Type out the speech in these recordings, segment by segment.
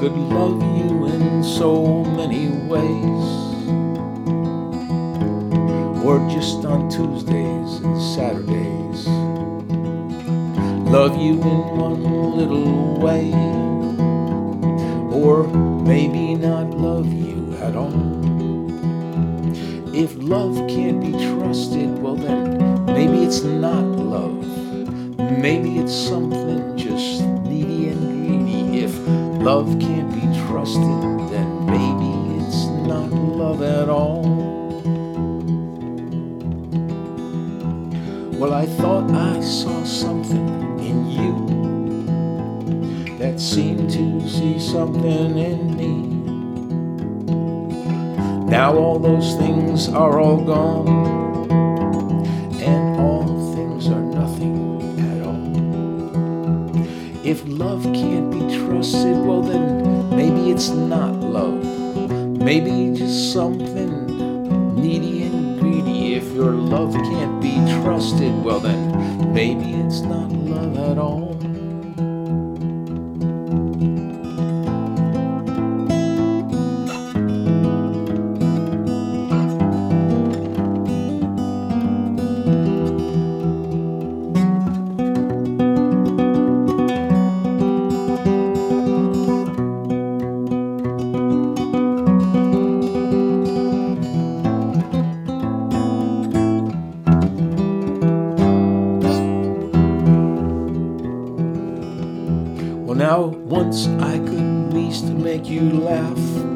could love you in so many ways, or just on Tuesdays and Saturdays. Love you in one little way, or maybe not love you at all. If love can't be trusted, well then maybe it's not love. Maybe it's something just needy and greedy. If love can't be trusted, then maybe it's not love at all. Well, I thought I saw something in you that seemed to see something in me. Now all those things are all gone, and all things are nothing at all. If love can't be trusted, well then maybe it's not love. Maybe just something needy and greedy. If your love can't be trusted, well then maybe it's not love at all. Well, now once I could at least make you laugh.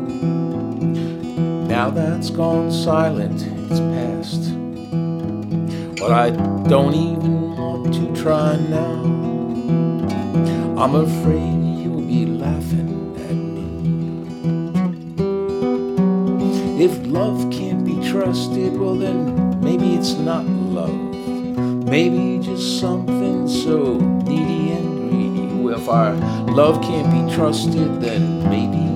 Now that's gone silent, it's past. But I don't even want to try now. I'm afraid you'll be laughing at me. If love can't be trusted, well then maybe it's not love. Maybe just something so needy and greedy. If our love can't be trusted, then maybe